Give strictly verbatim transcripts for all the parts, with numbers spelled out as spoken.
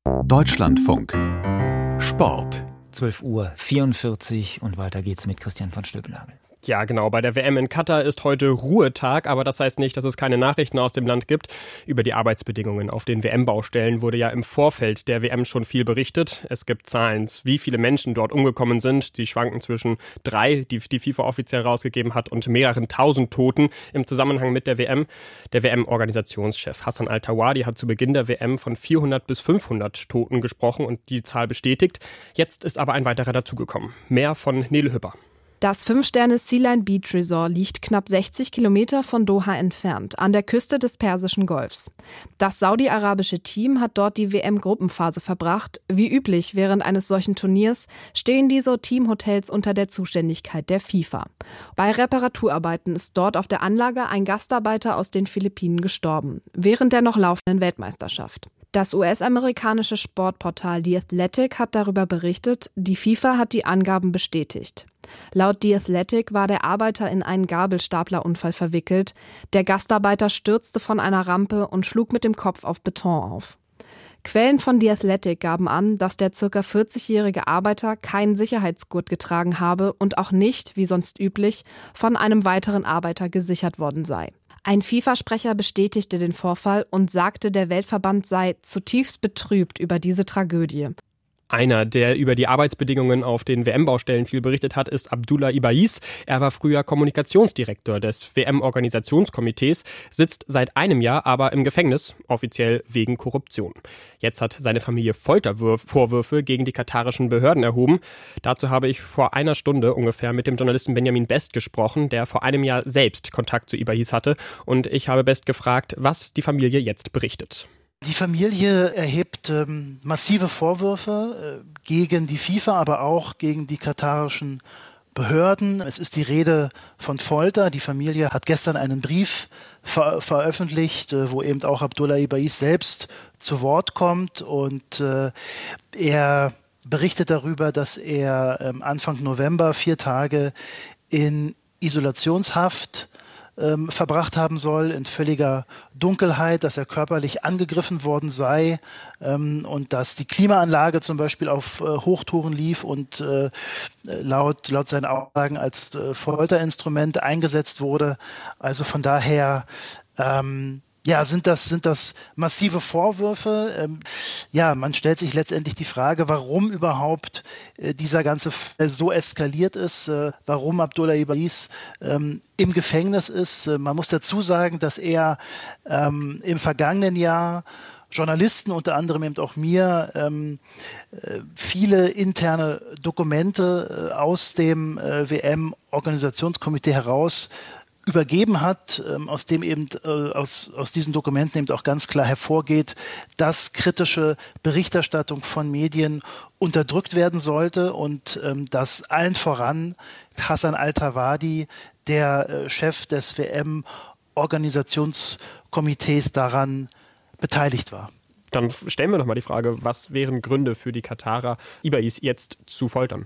Deutschlandfunk Sport. zwölf Uhr vierundvierzig und weiter geht's mit Christian von Stöbelnagel. Ja, genau. Bei der W M in Katar ist heute Ruhetag, aber das heißt nicht, dass es keine Nachrichten aus dem Land gibt. Über die Arbeitsbedingungen auf den W M-Baustellen wurde ja im Vorfeld der W M schon viel berichtet. Es gibt Zahlen, wie viele Menschen dort umgekommen sind. Die schwanken zwischen drei, die die FIFA offiziell rausgegeben hat, und mehreren tausend Toten im Zusammenhang mit der W M. Der W M-Organisationschef Hassan Al-Thawadi hat zu Beginn der W M von vierhundert bis fünfhundert Toten gesprochen und die Zahl bestätigt. Jetzt ist aber ein weiterer dazugekommen. Mehr von Nele Hüpper. Das Fünf-Sterne-Sea-Line Beach Resort liegt knapp sechzig Kilometer von Doha entfernt, an der Küste des Persischen Golfs. Das saudi-arabische Team hat dort die W M-Gruppenphase verbracht. Wie üblich während eines solchen Turniers stehen diese Teamhotels unter der Zuständigkeit der FIFA. Bei Reparaturarbeiten ist dort auf der Anlage ein Gastarbeiter aus den Philippinen gestorben, während der noch laufenden Weltmeisterschaft. Das U S-amerikanische Sportportal The Athletic hat darüber berichtet, die FIFA hat die Angaben bestätigt. Laut The Athletic war der Arbeiter in einen Gabelstaplerunfall verwickelt. Der Gastarbeiter stürzte von einer Rampe und schlug mit dem Kopf auf Beton auf. Quellen von The Athletic gaben an, dass der ca. vierzigjährige Arbeiter keinen Sicherheitsgurt getragen habe und auch nicht, wie sonst üblich, von einem weiteren Arbeiter gesichert worden sei. Ein FIFA-Sprecher bestätigte den Vorfall und sagte, der Weltverband sei zutiefst betrübt über diese Tragödie. Einer, der über die Arbeitsbedingungen auf den W M-Baustellen viel berichtet hat, ist Abdullah Ibais. Er war früher Kommunikationsdirektor des W M-Organisationskomitees, sitzt seit einem Jahr aber im Gefängnis, offiziell wegen Korruption. Jetzt hat seine Familie Foltervorwürfe gegen die katarischen Behörden erhoben. Dazu habe ich vor einer Stunde ungefähr mit dem Journalisten Benjamin Best gesprochen, der vor einem Jahr selbst Kontakt zu Ibais hatte. Und ich habe Best gefragt, was die Familie jetzt berichtet. Die Familie erhebt ähm, massive Vorwürfe äh, gegen die FIFA, aber auch gegen die katarischen Behörden. Es ist die Rede von Folter. Die Familie hat gestern einen Brief ver- veröffentlicht, äh, wo eben auch Abdullah Ibais selbst zu Wort kommt. Und äh, er berichtet darüber, dass er ähm, Anfang November vier Tage in Isolationshaft Ähm, verbracht haben soll, in völliger Dunkelheit, dass er körperlich angegriffen worden sei ähm, und dass die Klimaanlage zum Beispiel auf äh, Hochtouren lief und äh, laut, laut seinen Aussagen als äh, Folterinstrument eingesetzt wurde. Also von daher ähm, Ja, sind das, sind das massive Vorwürfe? Ähm, ja, man stellt sich letztendlich die Frage, warum überhaupt äh, dieser ganze Fall so eskaliert ist, äh, warum Abdullah Ibais ähm, im Gefängnis ist. Äh, man muss dazu sagen, dass er ähm, im vergangenen Jahr Journalisten, unter anderem eben auch mir, ähm, äh, viele interne Dokumente äh, aus dem äh, W M-Organisationskomitee heraus übergeben hat, ähm, aus dem eben äh, aus, aus diesen Dokumenten eben auch ganz klar hervorgeht, dass kritische Berichterstattung von Medien unterdrückt werden sollte und ähm, dass allen voran Hassan Al-Thawadi, der äh, Chef des W M-Organisationskomitees, daran beteiligt war. Dann stellen wir doch mal die Frage, was wären Gründe für die Katarer, Ibais jetzt zu foltern?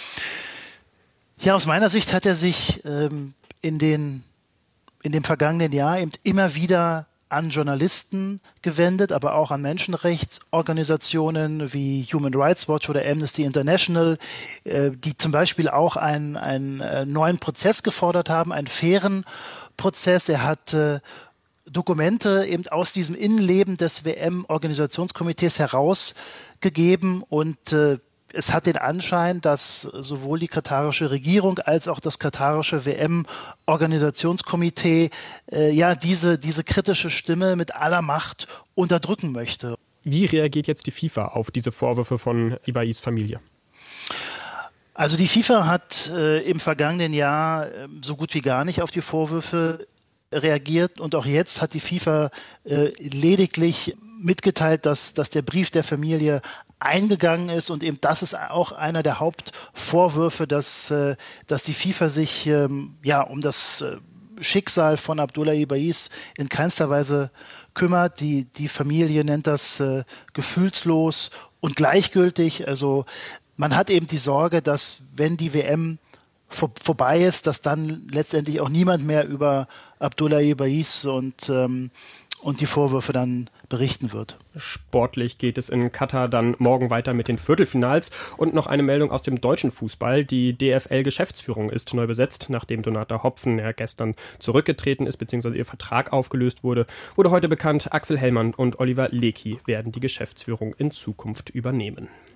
Ja, aus meiner Sicht hat er sich ähm, in den in dem vergangenen Jahr eben immer wieder an Journalisten gewendet, aber auch an Menschenrechtsorganisationen wie Human Rights Watch oder Amnesty International, äh, die zum Beispiel auch einen, einen äh, neuen Prozess gefordert haben, einen fairen Prozess. Er hat äh, Dokumente eben aus diesem Innenleben des W M-Organisationskomitees herausgegeben und äh, es hat den Anschein, dass sowohl die katarische Regierung als auch das katarische W M-Organisationskomitee äh, ja diese, diese kritische Stimme mit aller Macht unterdrücken möchte. Wie reagiert jetzt die FIFA auf diese Vorwürfe von Ibais Familie? Also die FIFA hat äh, im vergangenen Jahr äh, so gut wie gar nicht auf die Vorwürfe reagiert und auch jetzt hat die FIFA äh, lediglich mitgeteilt, dass, dass der Brief der Familie eingegangen ist und eben das ist auch einer der Hauptvorwürfe, dass, äh, dass die FIFA sich ähm, ja um das äh, Schicksal von Abdullah Ibais in keinster Weise kümmert. Die, die Familie nennt das äh, gefühlslos und gleichgültig. Also man hat eben die Sorge, dass wenn die W M vor, vorbei ist, dass dann letztendlich auch niemand mehr über Abdullah Ibais und, ähm, und die Vorwürfe dann berichten wird. Sportlich geht es in Katar dann morgen weiter mit den Viertelfinals. Und noch eine Meldung aus dem deutschen Fußball. Die D F L-Geschäftsführung ist neu besetzt. Nachdem Donata Hopfen ja gestern zurückgetreten ist, beziehungsweise ihr Vertrag aufgelöst wurde, wurde heute bekannt, Axel Hellmann und Oliver Lecky werden die Geschäftsführung in Zukunft übernehmen.